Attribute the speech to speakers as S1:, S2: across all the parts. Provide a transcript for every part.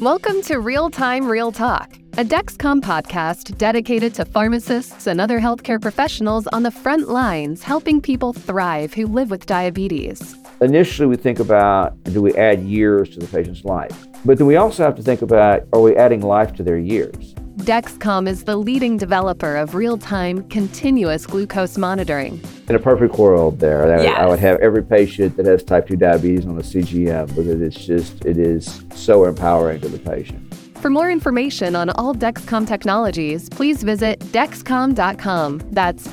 S1: Welcome to Real Time Real Talk, a Dexcom podcast dedicated to pharmacists and other healthcare professionals on the front lines helping people thrive who live with diabetes.
S2: Initially, we think about, do we add years to the patient's life? But then we also have to think about, are we adding life to their years?
S1: Dexcom is the leading developer of real-time, continuous glucose monitoring.
S2: In a perfect world there,
S1: Yes.
S2: I would have every patient that has type 2 diabetes on a CGM because it is so empowering to the patient.
S1: For more information on all Dexcom technologies, please visit Dexcom.com. That's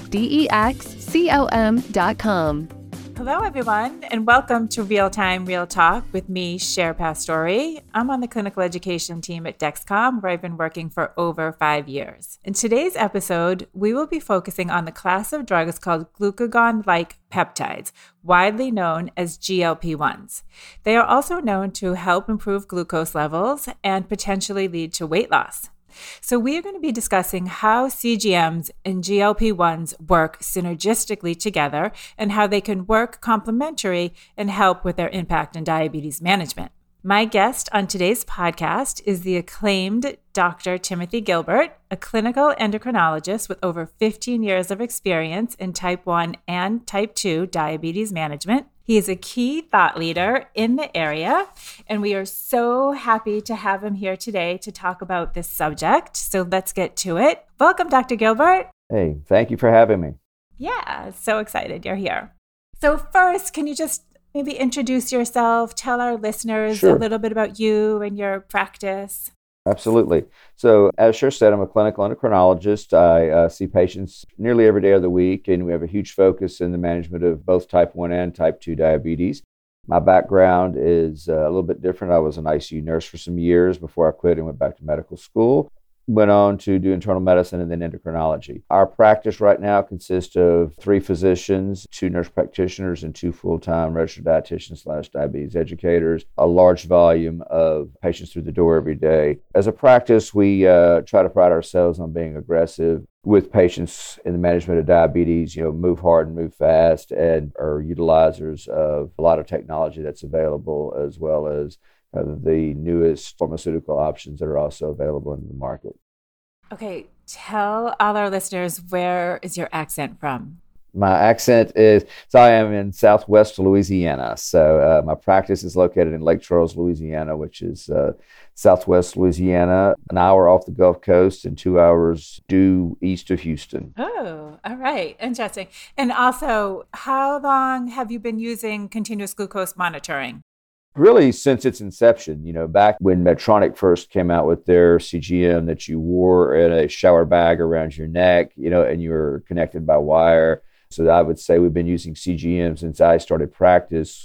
S1: DEXCOM.com.
S3: Hello, everyone, and welcome to Real Time Real Talk with me, Cher Pastore. I'm on the clinical education team at Dexcom, where I've been working for over 5 years. In today's episode, we will be focusing on the class of drugs called glucagon-like peptides, widely known as GLP-1s. They are also known to help improve glucose levels and potentially lead to weight loss. So we are going to be discussing how CGMs and GLP-1s work synergistically together and how they can work complementary and help with their impact in diabetes management. My guest on today's podcast is the acclaimed Dr. Timothy Gilbert, a clinical endocrinologist with over 15 years of experience in type 1 and type 2 diabetes management. He is a key thought leader in the area, and we are so happy to have him here today to talk about this subject. So let's get to it. Welcome, Dr. Gilbert.
S2: Hey, thank you for having me.
S3: Yeah, so excited you're here. So first, can you just maybe introduce yourself, tell our listeners
S2: Sure.
S3: a little bit about you and your practice?
S2: Absolutely. So as Cher said, I'm a clinical endocrinologist. I see patients nearly every day of the week, and we have a huge focus in the management of both type 1 and type 2 diabetes. My background is a little bit different. I was an ICU nurse for some years before I quit and went back to medical school. Went on to do internal medicine and then endocrinology. Our practice right now consists of 3 physicians, 2 nurse practitioners, and 2 full-time registered dietitians/diabetes educators, a large volume of patients through the door every day. As a practice, we try to pride ourselves on being aggressive with patients in the management of diabetes, move hard and move fast, and are utilizers of a lot of technology that's available, as well as the newest pharmaceutical options that are also available in the market.
S3: Okay, tell all our listeners, where is your accent from?
S2: My accent is, so I am in Southwest Louisiana. So my practice is located in Lake Charles, Louisiana, which is Southwest Louisiana, an hour off the Gulf Coast and 2 hours due east of Houston.
S3: Oh, all right. Interesting. And also, how long have you been using continuous glucose monitoring?
S2: Really, since its inception, back when Medtronic first came out with their CGM that you wore in a shower bag around your neck, and you were connected by wire. So I would say we've been using CGM since I started practice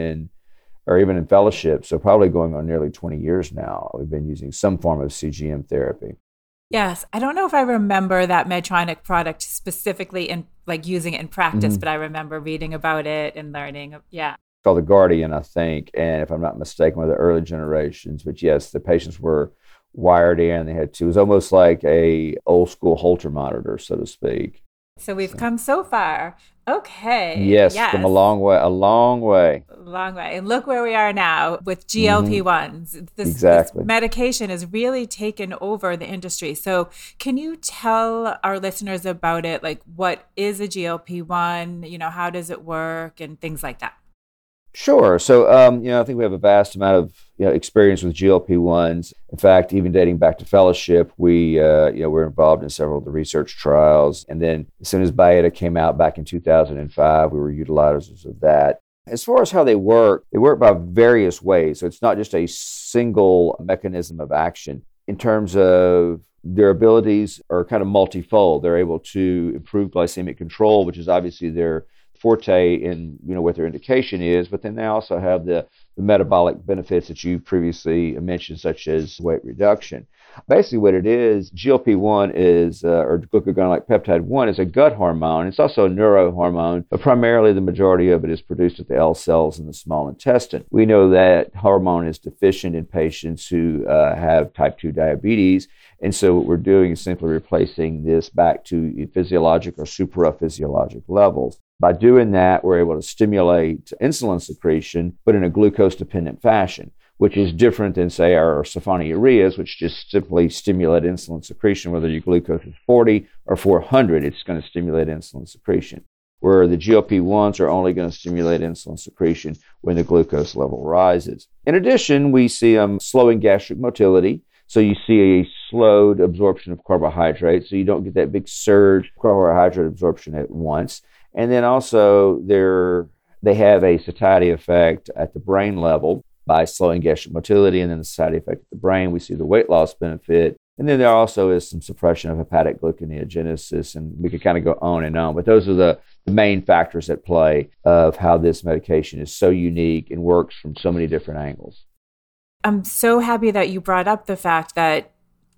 S2: or even in fellowship. So probably going on nearly 20 years now, we've been using some form of CGM therapy.
S3: Yes. I don't know if I remember that Medtronic product specifically in using it in practice, but I remember reading about it and learning. Yeah.
S2: Called the Guardian, I think, and if I'm not mistaken, one of the early generations. But yes, the patients were wired in. It was almost like a old school Holter monitor, so to speak.
S3: So we've come so far. Okay.
S2: Yes, come a long way.
S3: Long way. And look where we are now with GLP-1s. This medication has really taken over the industry. So can you tell our listeners about it? Like, what is a GLP-1? How does it work and things like that?
S2: Sure. So, I think we have a vast amount of experience with GLP-1s. In fact, even dating back to fellowship, we were involved in several of the research trials. And then as soon as Byetta came out back in 2005, we were utilizers of that. As far as how they work by various ways. So it's not just a single mechanism of action. In terms of their abilities are kind of multifold. They're able to improve glycemic control, which is obviously their forte in what their indication is, but then they also have the metabolic benefits that you previously mentioned, such as weight reduction. Basically what it is, GLP-1 is, or glucagon-like peptide 1 is a gut hormone. It's also a neurohormone, but primarily the majority of it is produced at the L cells in the small intestine. We know that hormone is deficient in patients who have type 2 diabetes, and so what we're doing is simply replacing this back to physiologic or supraphysiologic levels. By doing that, we're able to stimulate insulin secretion, but in a glucose-dependent fashion. which is different than, say, our sulfonylureas, which just simply stimulate insulin secretion. Whether your glucose is 40 or 400, it's going to stimulate insulin secretion. Where the GLP-1s are only going to stimulate insulin secretion when the glucose level rises. In addition, we see slowing gastric motility. So you see a slowed absorption of carbohydrates, so you don't get that big surge of carbohydrate absorption at once. And then also they have a satiety effect at the brain level by slowing gastric motility, and then the satiety effect at the brain. We see the weight loss benefit. And then there also is some suppression of hepatic gluconeogenesis, and we could kind of go on and on. But those are the main factors at play of how this medication is so unique and works from so many different angles.
S3: I'm so happy that you brought up the fact that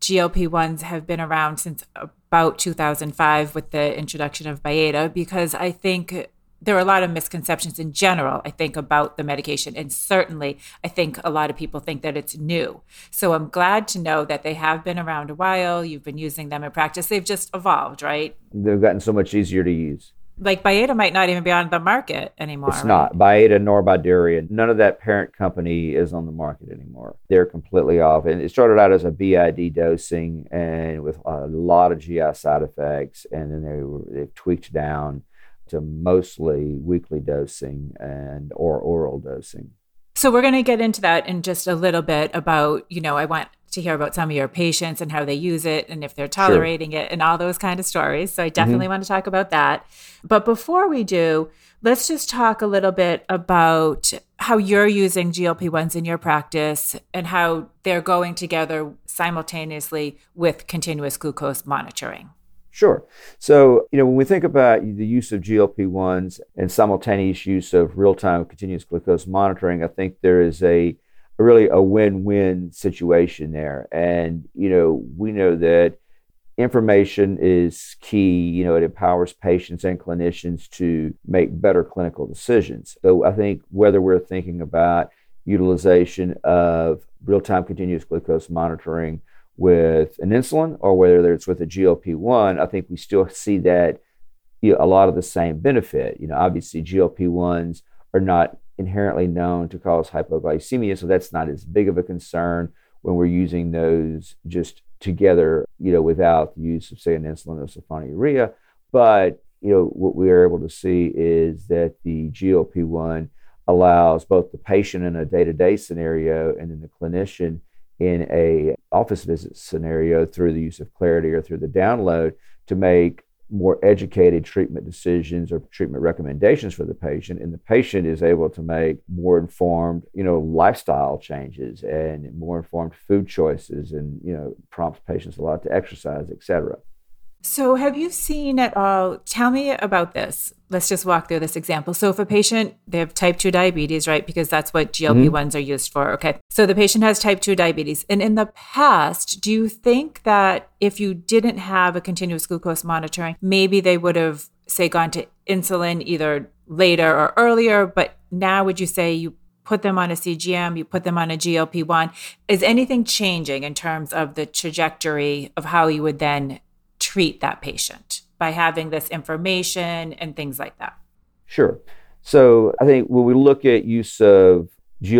S3: GLP-1s have been around since about 2005 with the introduction of Byetta, because I think there are a lot of misconceptions in general, I think, about the medication. And certainly, I think a lot of people think that it's new. So I'm glad to know that they have been around a while. You've been using them in practice. They've just evolved, right?
S2: They've gotten so much easier to use.
S3: Like Byetta might not even be on the market anymore.
S2: It's not. Byetta nor Bydureon. None of that parent company is on the market anymore. They're completely off. And it started out as a BID dosing and with a lot of GI side effects. And then they've tweaked down to mostly weekly dosing or oral dosing.
S3: So we're going to get into that in just a little bit about, I want to hear about some of your patients and how they use it and if they're tolerating it and all those kind of stories. So I definitely want to talk about that. But before we do, let's just talk a little bit about how you're using GLP-1s in your practice and how they're going together simultaneously with continuous glucose monitoring.
S2: Sure. So, when we think about the use of GLP-1s and simultaneous use of real-time continuous glucose monitoring, I think there is really a win-win situation there. And, we know that information is key. It empowers patients and clinicians to make better clinical decisions. So I think whether we're thinking about utilization of real-time continuous glucose monitoring with an insulin or whether it's with a GLP-1, I think we still see that a lot of the same benefit. Obviously GLP-1s are not inherently known to cause hypoglycemia, so that's not as big of a concern when we're using those just together, without the use of, say, an insulin or sulfonylurea. But, what we are able to see is that the GLP-1 allows both the patient in a day-to-day scenario and then the clinician in a office visit scenario through the use of Clarity or through the download to make more educated treatment decisions or treatment recommendations for the patient. And the patient is able to make more informed, lifestyle changes and more informed food choices and, prompts patients a lot to exercise, et cetera.
S3: So have you seen at all, tell me about this. Let's just walk through this example. So if a patient, they have type 2 diabetes, right? Because that's what GLP-1s are used for. Okay. So the patient has type 2 diabetes. And in the past, do you think that if you didn't have a continuous glucose monitoring, maybe they would have, say, gone to insulin either later or earlier, but now would you say you put them on a CGM, you put them on a GLP-1? Is anything changing in terms of the trajectory of how you would then treat that patient by having this information and things like that?
S2: Sure. So I think when we look at use of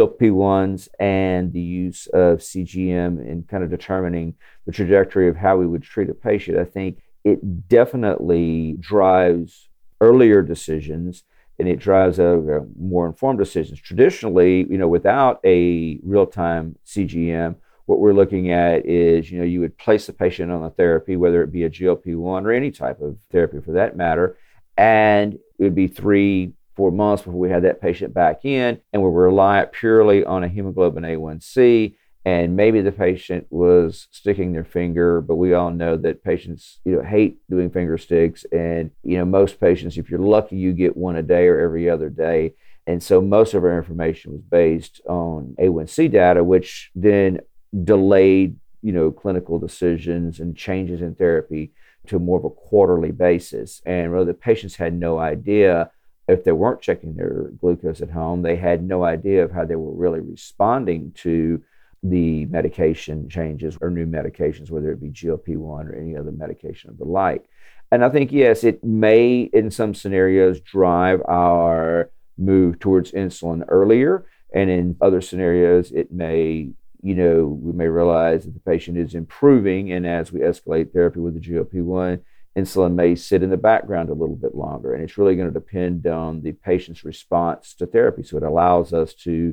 S2: GLP-1s and the use of CGM in kind of determining the trajectory of how we would treat a patient, I think it definitely drives earlier decisions and it drives a more informed decisions. Traditionally, without a real-time CGM, what we're looking at is, you would place the patient on a therapy, whether it be a GLP-1 or any type of therapy for that matter, and it would be 3-4 months before we had that patient back in, and we rely purely on a hemoglobin A1C, and maybe the patient was sticking their finger, but we all know that patients, hate doing finger sticks, and, most patients, if you're lucky, you get one a day or every other day. And so most of our information was based on A1C data, which then delayed, clinical decisions and changes in therapy to more of a quarterly basis. And really the patients had no idea if they weren't checking their glucose at home, they had no idea of how they were really responding to the medication changes or new medications, whether it be GLP-1 or any other medication of the like. And I think, yes, it may in some scenarios drive our move towards insulin earlier. And in other scenarios, it may, we may realize that the patient is improving. And as we escalate therapy with the GLP-1, insulin may sit in the background a little bit longer. And it's really going to depend on the patient's response to therapy. So it allows us to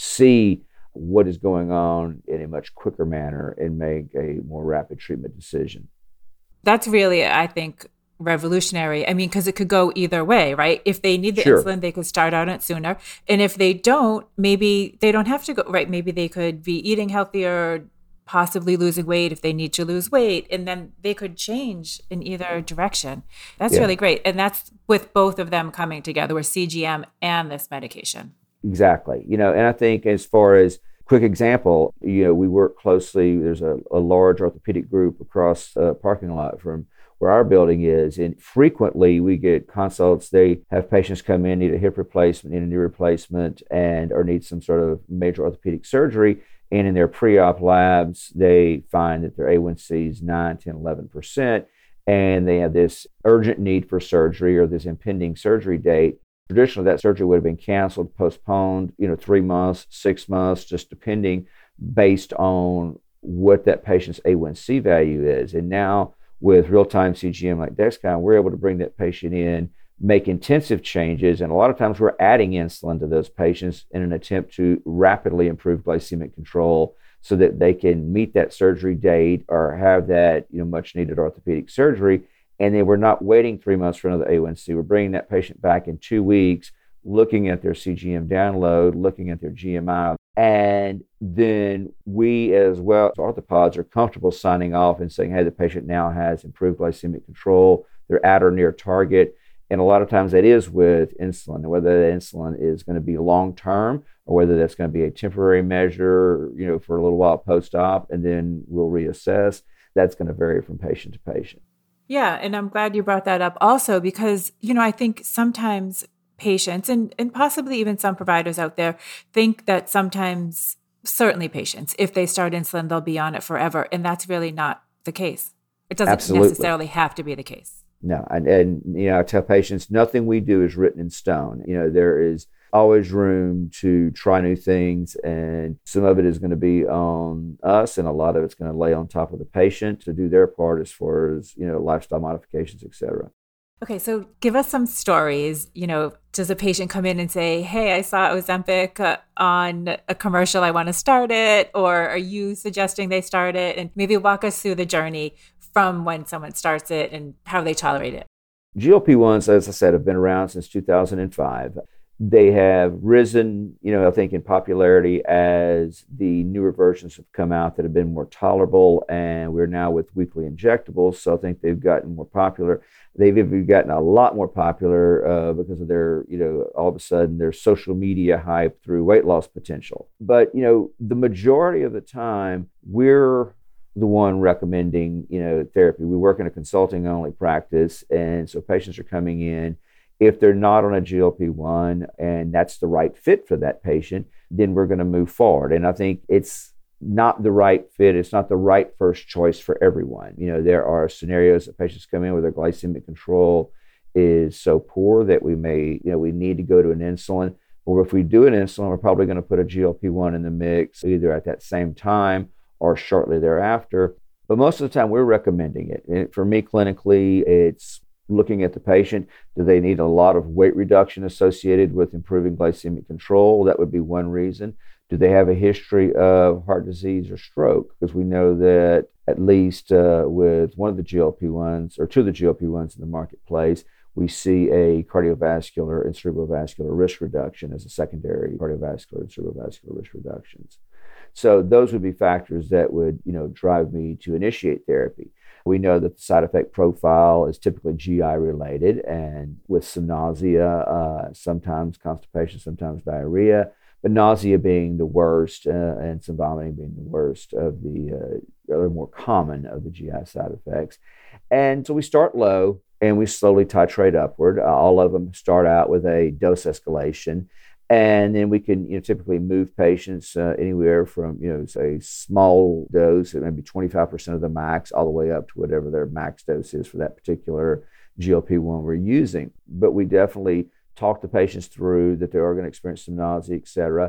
S2: see what is going on in a much quicker manner and make a more rapid treatment decision.
S3: That's really, I think, revolutionary. I mean, because it could go either way, right? If they need the insulin, they could start on it sooner. And if they don't, maybe they don't have to go, right? Maybe they could be eating healthier, possibly losing weight if they need to lose weight, and then they could change in either direction. That's really great. And that's with both of them coming together, with CGM and this medication.
S2: Exactly. And I think as far as quick example, we work closely. There's a large orthopedic group across the parking lot from where our building is. And frequently we get consults. They have patients come in, need a hip replacement, need a knee replacement, or need some sort of major orthopedic surgery. And in their pre-op labs, they find that their A1C is 9, 10, 11%. And they have this urgent need for surgery or this impending surgery date. Traditionally, that surgery would have been canceled, postponed, 3 months, 6 months, just depending based on what that patient's A1C value is. And now with real-time CGM like Dexcom, we're able to bring that patient in, make intensive changes. And a lot of times we're adding insulin to those patients in an attempt to rapidly improve glycemic control so that they can meet that surgery date or have that, much needed orthopedic surgery. And then we're not waiting 3 months for another A1C. We're bringing that patient back in 2 weeks, looking at their CGM download, looking at their GMI. And then we as well, as orthopods, are comfortable signing off and saying, hey, the patient now has improved glycemic control. They're at or near target. And a lot of times that is with insulin, and whether that insulin is going to be long-term or whether that's going to be a temporary measure, for a little while post-op, and then we'll reassess. That's going to vary from patient to patient.
S3: Yeah. And I'm glad you brought that up also because, I think sometimes patients and possibly even some providers out there think that sometimes, certainly patients, if they start insulin, they'll be on it forever. And that's really not the case. It doesn't necessarily have to be the case.
S2: No. And I tell patients, nothing we do is written in stone. There is always room to try new things, and some of it is going to be on us, and a lot of it's going to lay on top of the patient to do their part as far as, lifestyle modifications, et cetera.
S3: Okay, so give us some stories. Does a patient come in and say, hey, I saw Ozempic on a commercial, I want to start it? Or are you suggesting they start it? And maybe walk us through the journey from when someone starts it and how they tolerate it.
S2: GLP-1s, as I said, have been around since 2005. They have risen, I think, in popularity as the newer versions have come out that have been more tolerable, and we're now with weekly injectables. So I think they've gotten more popular. They've even gotten a lot more popular because of their, all of a sudden their social media hype through weight loss potential. But, the majority of the time, we're the one recommending, therapy. We work in a consulting only practice, and so patients are coming in. If they're not on a GLP-1 and that's the right fit for that patient, then we're going to move forward. And I think it's not the right fit. It's not the right first choice for everyone. There are scenarios that patients come in where their glycemic control is so poor that we may, we need to go to an insulin. Or if we do an insulin, we're probably going to put a GLP-1 in the mix either at that same time or shortly thereafter. But most of the time, we're recommending it. And for me, clinically, it's looking at the patient. Do they need a lot of weight reduction associated with improving glycemic control? That would be one reason. Do they have a history of heart disease or stroke? Because we know that at least with one of the GLP-1s or two of the GLP-1s in the marketplace, we see a cardiovascular and cerebrovascular risk reduction as a secondary cardiovascular and cerebrovascular risk reductions. So those would be factors that would, drive me to initiate therapy. We know that the side effect profile is typically GI related, and with some nausea, sometimes constipation, sometimes diarrhea, but nausea being the worst and some vomiting being the worst of the or more common of the GI side effects. And so we start low and we slowly titrate upward. All of them start out with a dose escalation. And then we can typically move patients anywhere from, say, small dose at maybe 25% of the max all the way up to whatever their max dose is for that particular GLP-1 we're using. But we definitely talk the patients through that they are going to experience some nausea, et cetera.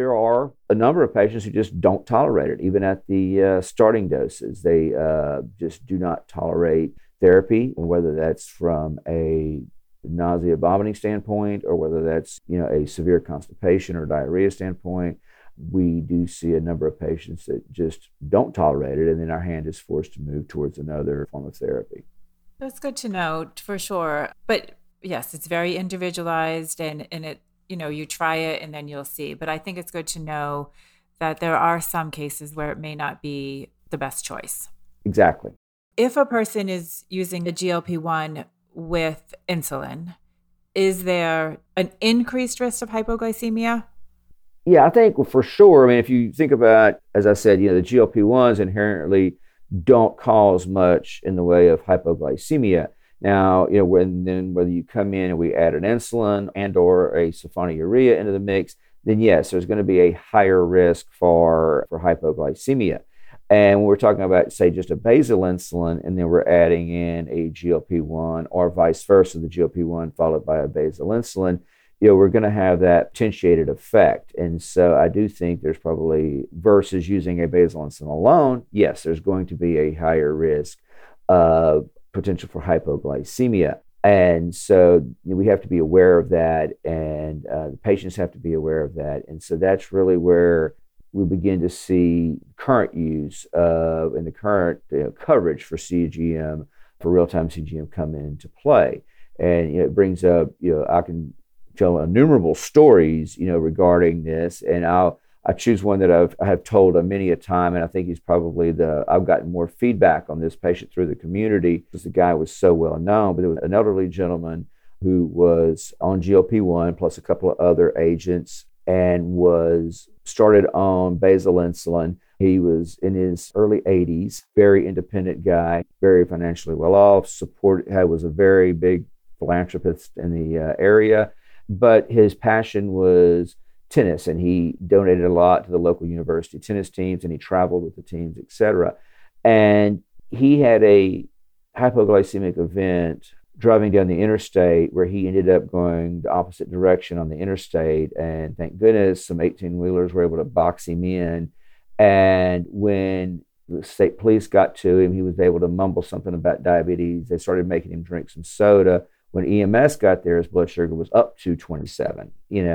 S2: there are a number of patients who just don't tolerate it, even at the starting doses. They just do not tolerate therapy, whether that's from a nausea, vomiting standpoint, or whether that's a severe constipation or diarrhea standpoint. We do see a number of patients that just don't tolerate it, and then our hand is forced to move towards another form of therapy.
S3: That's good to know for sure. But yes, it's very individualized, and it, you try it and then you'll see. But I think it's good to know that there are some cases where it may not be the best choice.
S2: Exactly.
S3: If a person is using a GLP-1 with insulin, is there an increased risk of hypoglycemia?
S2: Yeah, I think for sure. I mean, if you think about, as I said, the GLP-1s inherently don't cause much in the way of hypoglycemia. Now, whether you come in and we add an insulin and or a sulfonylurea into the mix, then yes, there's going to be a higher risk for hypoglycemia. And when we're talking about, say, just a basal insulin, and then we're adding in a GLP-1 or vice versa, the GLP-1 followed by a basal insulin, we're going to have that potentiated effect. And so I do think there's probably, versus using a basal insulin alone, yes, there's going to be a higher risk of potential for hypoglycemia. And so we have to be aware of that, and the patients have to be aware of that. And so that's really where we begin to see current use of and the current coverage for CGM, for real-time CGM, come into play. And it brings up, I can tell innumerable stories, regarding this, and I choose one that I have told many a time, and I think he's probably I've gotten more feedback on this patient through the community because the guy was so well known. But there was an elderly gentleman who was on GLP-1 plus a couple of other agents and was started on basal insulin. He was in his early 80s, very independent guy, very financially well off, was a very big philanthropist in the area. But his passion was tennis, and he donated a lot to the local university tennis teams, and he traveled with the teams, etc. And he had a hypoglycemic event driving down the interstate where he ended up going the opposite direction on the interstate. And thank goodness some 18-wheelers were able to box him in. And when the state police got to him, he was able to mumble something about diabetes. They started making him drink some soda. When EMS got there, his blood sugar was up to 27,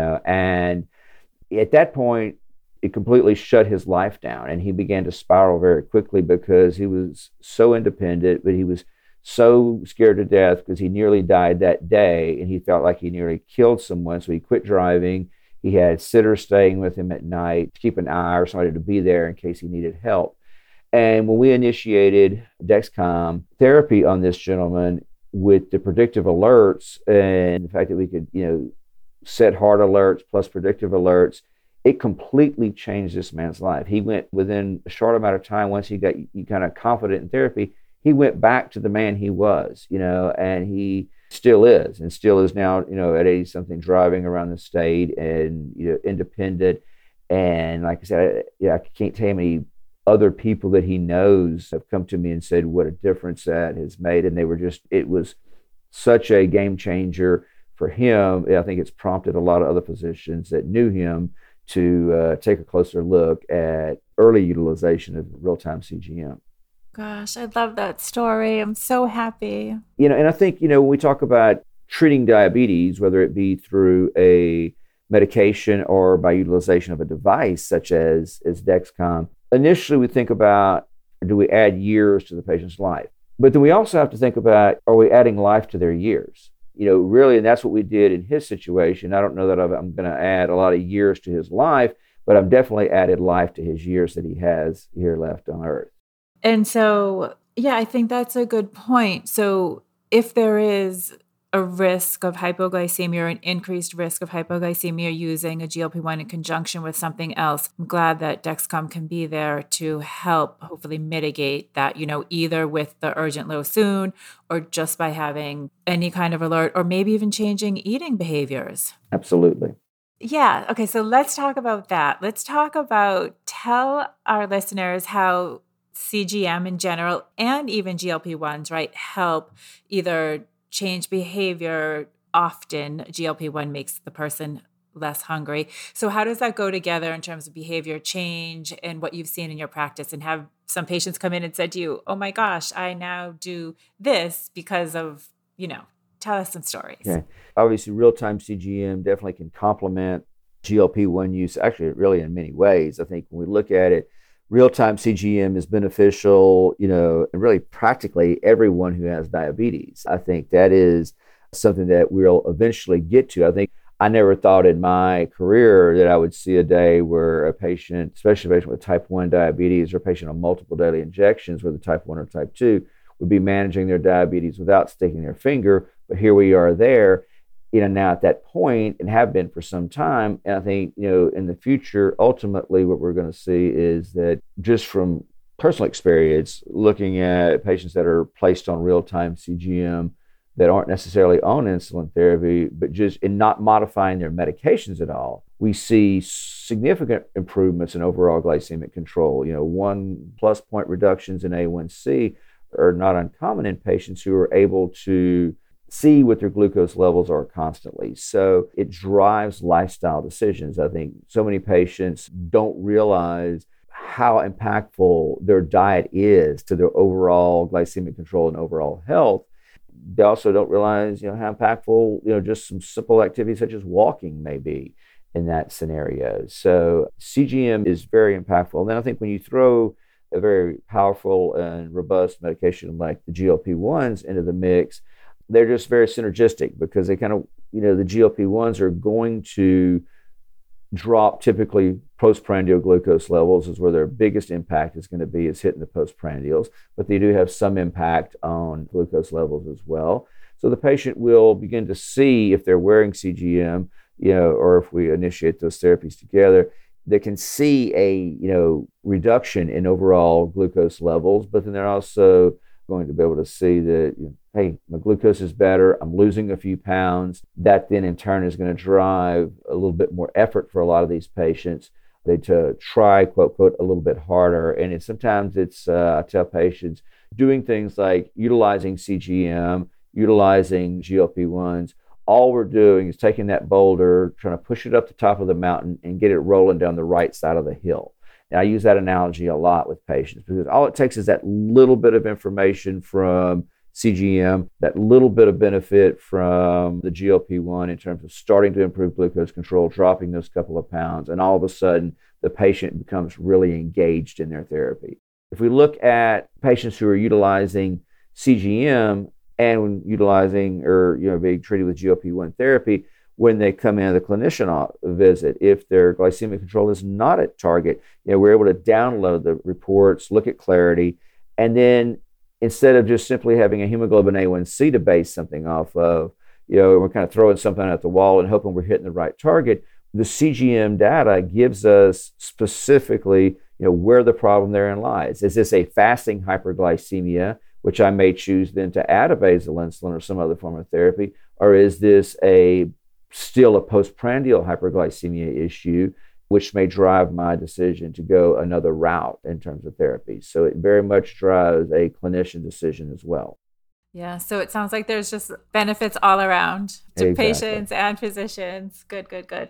S2: and at that point, it completely shut his life down, and he began to spiral very quickly because he was so independent, but he was so scared to death because he nearly died that day, and he felt like he nearly killed someone, so he quit driving. He had sitters staying with him at night to keep an eye or somebody to be there in case he needed help. And when we initiated Dexcom therapy on this gentleman, with the predictive alerts and the fact that we could, set hard alerts plus predictive alerts, it completely changed this man's life. He went within a short amount of time, once he got kind of confident in therapy, he went back to the man he was, and he still is now, at 80 something, driving around the state and, independent. And like I said, I can't tell you how many other people that he knows have come to me and said what a difference that has made. And it was such a game changer for him. I think it's prompted a lot of other physicians that knew him to take a closer look at early utilization of real-time CGM.
S3: Gosh, I love that story. I'm so happy.
S2: And I think, when we talk about treating diabetes, whether it be through a medication or by utilization of a device such as Dexcom, initially we think about, do we add years to the patient's life? But then we also have to think about, are we adding life to their years? Really, and that's what we did in his situation. I don't know that I'm going to add a lot of years to his life, but I've definitely added life to his years that he has here left on Earth.
S3: And so, I think that's a good point. So if there is a risk of hypoglycemia or an increased risk of hypoglycemia using a GLP-1 in conjunction with something else, I'm glad that Dexcom can be there to help hopefully mitigate that, either with the urgent low soon or just by having any kind of alert or maybe even changing eating behaviors.
S2: Absolutely.
S3: Yeah. Okay. So let's talk about that. Tell our listeners how CGM in general and even GLP-1s, right, help either change behavior. Often GLP-1 makes the person less hungry. So how does that go together in terms of behavior change and what you've seen in your practice? And have some patients come in and said to you, oh my gosh, I now do this because of, tell us some stories.
S2: Yeah. Obviously, real-time CGM definitely can complement GLP-1 use, actually, really in many ways. I think when we look at it, real-time CGM is beneficial, and really practically everyone who has diabetes. I think that is something that we'll eventually get to. I think I never thought in my career that I would see a day where a patient, especially a patient with type 1 diabetes or a patient on multiple daily injections, whether type 1 or type 2, would be managing their diabetes without sticking their finger. But here we are there, now at that point, and have been for some time. And I think, in the future, ultimately what we're going to see is that, just from personal experience, looking at patients that are placed on real-time CGM that aren't necessarily on insulin therapy, but just in not modifying their medications at all, we see significant improvements in overall glycemic control. 1+ point reductions in A1C are not uncommon in patients who are able to see what their glucose levels are constantly. So it drives lifestyle decisions. I think so many patients don't realize how impactful their diet is to their overall glycemic control and overall health. They also don't realize, how impactful, just some simple activities such as walking may be in that scenario. So CGM is very impactful. And then I think when you throw a very powerful and robust medication like the GLP-1s into the mix, they're just very synergistic, because they kind of, the GLP-1s are going to drop typically postprandial glucose levels, is where their biggest impact is going to be, is hitting the postprandials, but they do have some impact on glucose levels as well. So the patient will begin to see, if they're wearing CGM, or if we initiate those therapies together, they can see a, reduction in overall glucose levels, but then they're also going to be able to see that, hey, my glucose is better, I'm losing a few pounds. That then in turn is going to drive a little bit more effort for a lot of these patients. They to try, quote, a little bit harder. And sometimes it's, I tell patients, doing things like utilizing CGM, utilizing GLP-1s. All we're doing is taking that boulder, trying to push it up the top of the mountain and get it rolling down the right side of the hill. And I use that analogy a lot with patients, because all it takes is that little bit of information from CGM, that little bit of benefit from the GLP-1 in terms of starting to improve glucose control, dropping those couple of pounds, and all of a sudden the patient becomes really engaged in their therapy. If we look at patients who are utilizing CGM and utilizing or being treated with GLP-1 therapy, when they come in the clinician visit, if their glycemic control is not at target, we're able to download the reports, look at clarity, and then instead of just simply having a hemoglobin A1C to base something off of, we're kind of throwing something at the wall and hoping we're hitting the right target. The CGM data gives us specifically, where the problem therein lies. Is this a fasting hyperglycemia, which I may choose then to add a basal insulin or some other form of therapy, or is this still a postprandial hyperglycemia issue, which may drive my decision to go another route in terms of therapy. So it very much drives a clinician decision as well.
S3: Yeah, so it sounds like there's just benefits all around to patients and physicians. Good.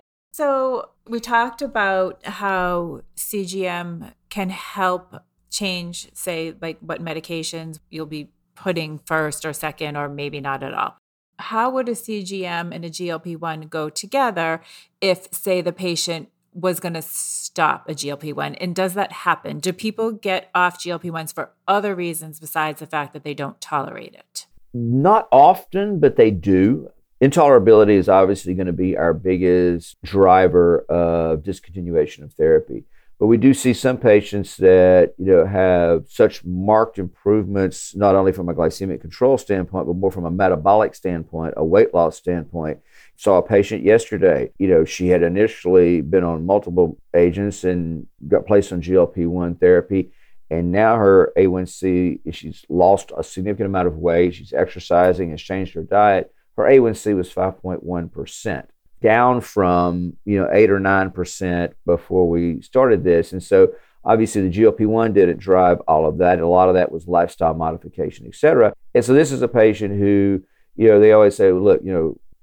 S3: So we talked about how CGM can help change, say, like what medications you'll be putting first or second, or maybe not at all. How would a CGM and a GLP-1 go together if, say, the patient was going to stop a GLP-1? And does that happen? Do people get off GLP-1s for other reasons besides the fact that they don't tolerate it?
S2: Not often, but they do. Intolerability is obviously going to be our biggest driver of discontinuation of therapy. But we do see some patients that have such marked improvements, not only from a glycemic control standpoint, but more from a metabolic standpoint, a weight loss standpoint. Saw a patient yesterday. She had initially been on multiple agents and got placed on GLP-1 therapy, and now her A1C, she's lost a significant amount of weight. She's exercising, has changed her diet. Her A1C was 5.1%. Down from 8 or 9% before we started this. And so obviously the GLP-1 didn't drive all of that. A lot of that was lifestyle modification, et cetera. And so this is a patient who, they always say, look,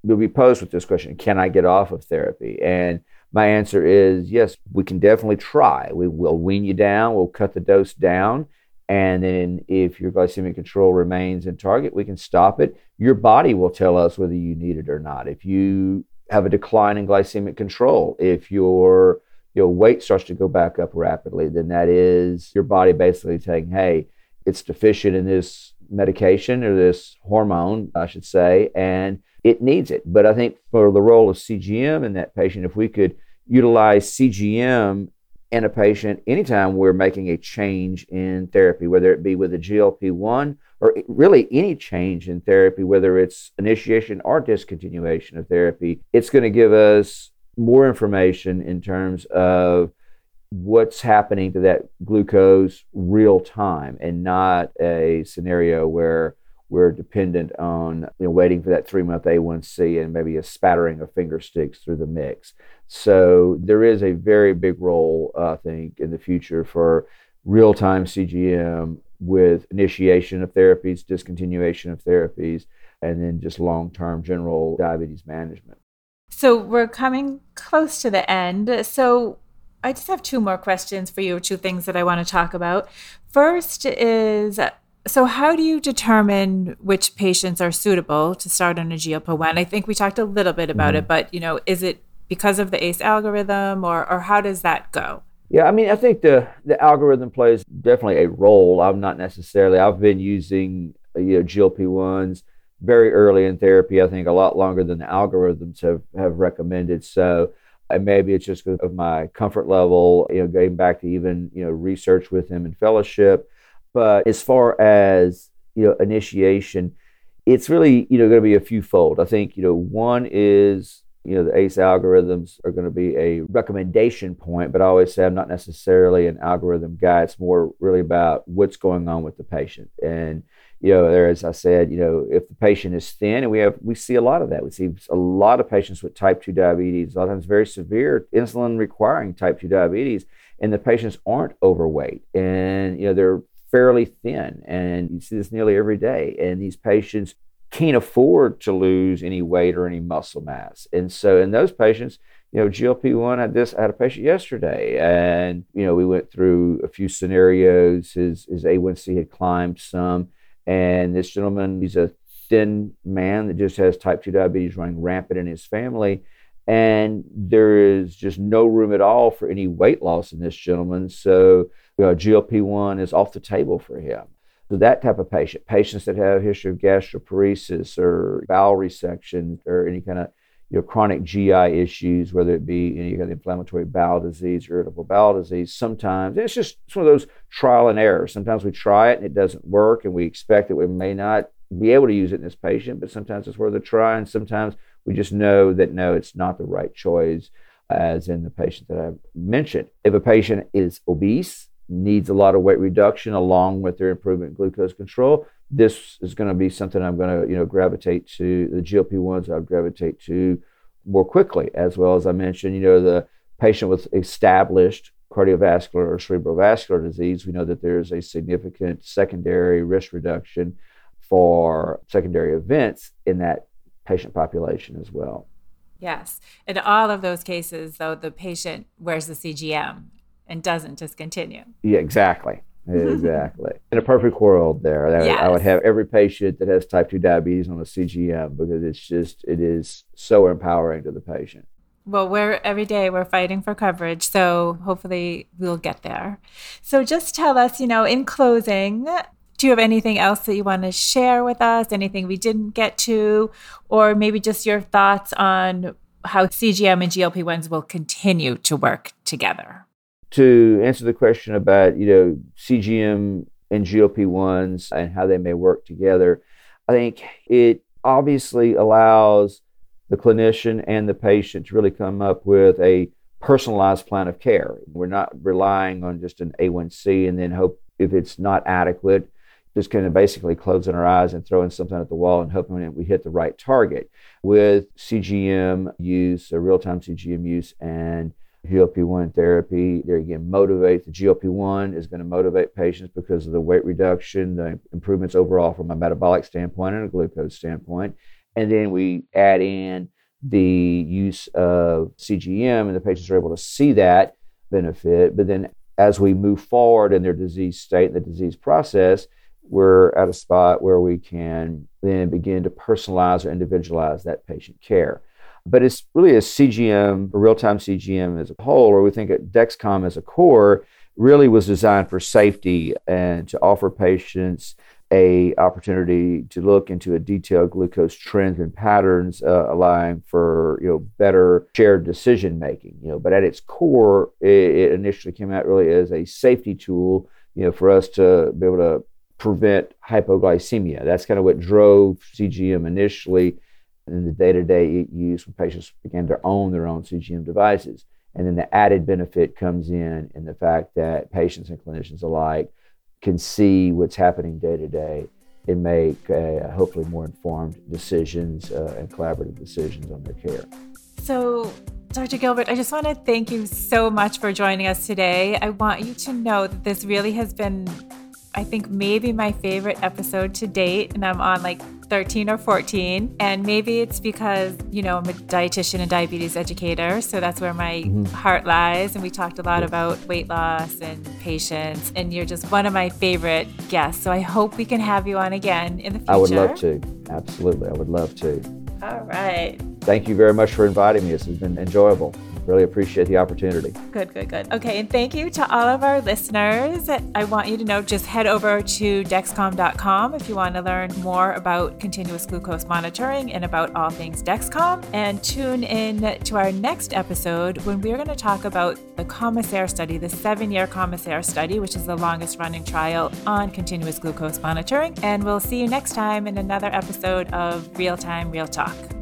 S2: we'll be posed with this question: can I get off of therapy? And my answer is yes, we can definitely try. We will wean you down, we'll cut the dose down. And then if your glycemic control remains in target, we can stop it. Your body will tell us whether you need it or not. If you have a decline in glycemic control, if your weight starts to go back up rapidly, then that is your body basically saying, hey, it's deficient in this medication or this hormone, I should say, and it needs it. But I think for the role of CGM in that patient, if we could utilize CGM in a patient anytime we're making a change in therapy, whether it be with a GLP-1 or really any change in therapy, whether it's initiation or discontinuation of therapy, it's going to give us more information in terms of what's happening to that glucose real time, and not a scenario where we're dependent on waiting for that 3-month A1C and maybe a spattering of finger sticks through the mix. So there is a very big role, I think, in the future for real-time CGM with initiation of therapies, discontinuation of therapies, and then just long-term general diabetes management.
S3: So we're coming close to the end. So I just have 2 more questions for you, 2 things that I want to talk about. First is, so how do you determine which patients are suitable to start on a GLP-1? I think we talked a little bit about it, but is it because of the ACE algorithm, or how does that go?
S2: Yeah, I mean, I think the algorithm plays definitely a role. I've been using GLP-1s very early in therapy, I think a lot longer than the algorithms have recommended. So maybe it's just because of my comfort level, going back to even, research with them in fellowship. But as far as, initiation, it's really, going to be a few fold. I think, one is, the ACE algorithms are going to be a recommendation point, but I always say I'm not necessarily an algorithm guy. It's more really about what's going on with the patient. And, there, as I said, if the patient is thin, and we see a lot of that. We see a lot of patients with type 2 diabetes, a lot of times very severe insulin requiring type 2 diabetes, and the patients aren't overweight, and, they're fairly thin. And you see this nearly every day. And these patients can't afford to lose any weight or any muscle mass. And so in those patients, GLP-1, I had a patient yesterday, and, we went through a few scenarios. His A1C had climbed some, and this gentleman, he's a thin man that just has type 2 diabetes running rampant in his family, and there is just no room at all for any weight loss in this gentleman. So GLP-1 is off the table for him. So that type of patients that have a history of gastroparesis or bowel resection or any kind of chronic GI issues, whether it be any kind of inflammatory bowel disease or irritable bowel disease, sometimes it's one of those trial and error. Sometimes we try it and it doesn't work, and we expect that we may not be able to use it in this patient, but sometimes it's worth a try, and sometimes we just know that no, it's not the right choice, as in the patient that I mentioned. If a patient is obese, needs a lot of weight reduction along with their improvement in glucose control, this is going to be something I'm going to gravitate to. The GLP-1s I'll gravitate to more quickly, as well as I mentioned, the patient with established cardiovascular or cerebrovascular disease, we know that there's a significant secondary risk reduction for secondary events in that patient population as well.
S3: Yes. In all of those cases, though, the patient wears the CGM and doesn't discontinue.
S2: Yeah, exactly. Exactly. In a perfect world there,
S3: yes.
S2: I would have every patient that has type 2 diabetes on a CGM, because it is so empowering to the patient.
S3: Well, every day we're fighting for coverage, so hopefully we'll get there. So just tell us, in closing, do you have anything else that you want to share with us? Anything we didn't get to? Or maybe just your thoughts on how CGM and GLP-1s will continue to work together?
S2: To answer the question about, CGM and GLP-1s and how they may work together, I think it obviously allows the clinician and the patient to really come up with a personalized plan of care. We're not relying on just an A1C and then hope if it's not adequate, just kind of basically closing our eyes and throwing something at the wall and hoping that we hit the right target. With CGM use, real-time CGM use, and GLP-1 therapy, there again, the GLP-1 is going to motivate patients because of the weight reduction, the improvements overall from a metabolic standpoint and a glucose standpoint. And then we add in the use of CGM, and the patients are able to see that benefit. But then as we move forward in their disease state, the disease process, we're at a spot where we can then begin to personalize or individualize that patient care. But it's really a CGM, a real-time CGM as a whole, or we think at Dexcom as a core, really was designed for safety and to offer patients a opportunity to look into a detailed glucose trends and patterns, allowing for better shared decision making. But at its core, it initially came out really as a safety tool, for us to be able to prevent hypoglycemia. That's kind of what drove CGM initially in the day-to-day use when patients began to own their own CGM devices. And then the added benefit comes in the fact that patients and clinicians alike can see what's happening day to day and make hopefully more informed decisions and collaborative decisions on their care.
S3: So, Dr. Gilbert, I just want to thank you so much for joining us today. I want you to know that this really has been, I think, maybe my favorite episode to date, and I'm on like 13 or 14. And maybe it's because, I'm a dietitian and diabetes educator, so that's where my heart lies. And we talked a lot about weight loss and patients, and you're just one of my favorite guests. So I hope we can have you on again in the future.
S2: I would love to. Absolutely. I would love to.
S3: All right.
S2: Thank you very much for inviting me. This has been enjoyable. Really appreciate the opportunity.
S3: Good. Okay, and thank you to all of our listeners. I want you to know, just head over to Dexcom.com if you want to learn more about continuous glucose monitoring and about all things Dexcom. And tune in to our next episode when we're going to talk about the COMISAIR study, the 7-year COMISAIR study, which is the longest running trial on continuous glucose monitoring. And we'll see you next time in another episode of Real Time, Real Talk.